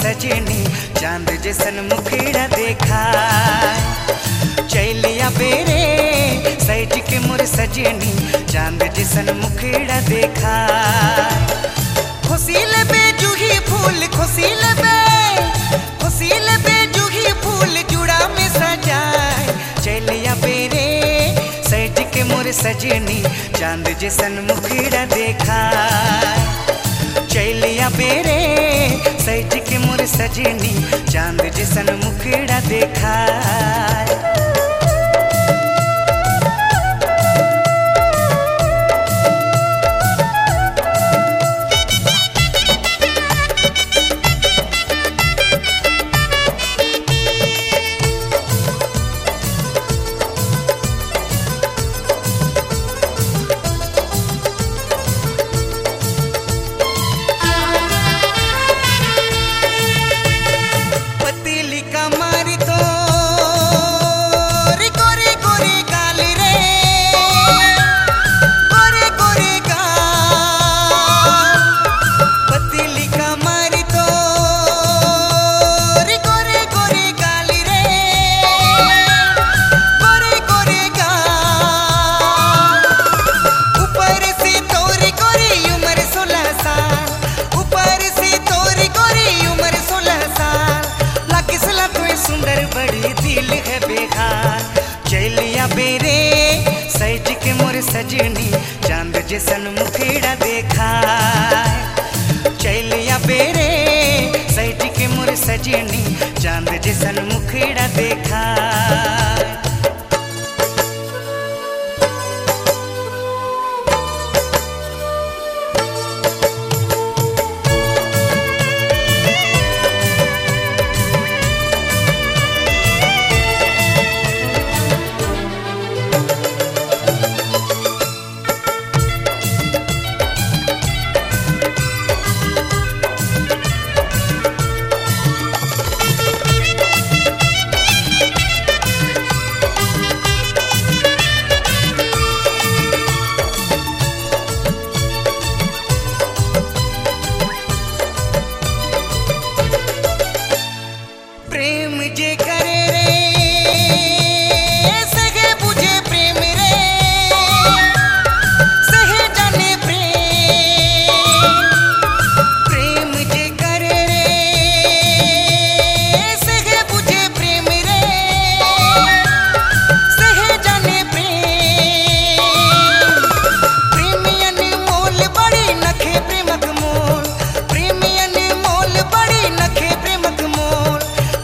सजनी चांद जैसन मुखड़ा देखा। चैलिया बेरे सैज के मोर सजनी चांद जैसन मुखड़ा देखा। खुशी ले जूही फूल खुशी ले जूही फूल जुड़ा में सजाए। चैलिया बेरे सैज के मोर सजनी चांद जैसन मुखड़ा देखा। चैलिया बेरे सैज के मोर सजनी चांद जैसन मुखड़ा देखा। चैलिया बेरे सैज के मोर सजनी चांद जैसन मुखड़ा देखा। चैलिया बेरे सैज के मोर सजनी चांद जैसन मुखड़ा देखा। प्रेम जे करे रे सगे बुझे प्रेम रे सहे जाने प्रेम जे करे रे सगे बुझे प्रेम रे सहे जाने प्रेमियन मोल बड़ी नखे प्रेमक मोल प्रेमियन मोल बड़ी नखे प्रेमक मोल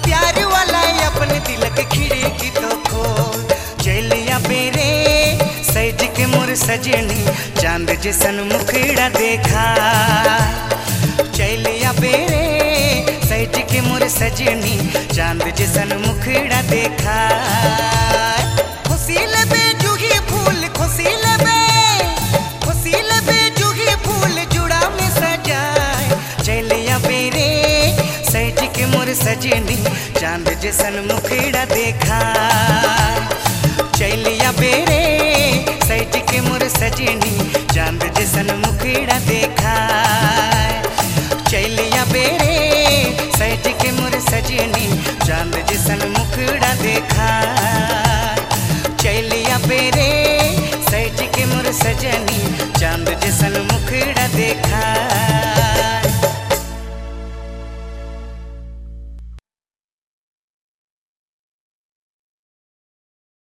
खिड़की तो खोल। चैलिया बेरे सैज के मोर सजनी चांद जैसन मुखड़ा देखा। चैलिया बेरे सैज के मोर सजनी चांद जैसन मुखड़ा देखा। खुशी ले जूही फूल खुशी ले जूही फूल जुड़ा में सजाए। चैलिया बेरे सैज के मोर सजनी चांद जैसन मुखड़ा देखा। चैलिया बेरे सैज के मोर सजनी चांद जैसन मुखड़ा देखा। चैलिया बेरे सैज के मोर सजनी चांद जैसन मुखड़ा देखा। चैलिया बेरे सैज के मोर सजनी चांद जैसन मुखड़ा देखा।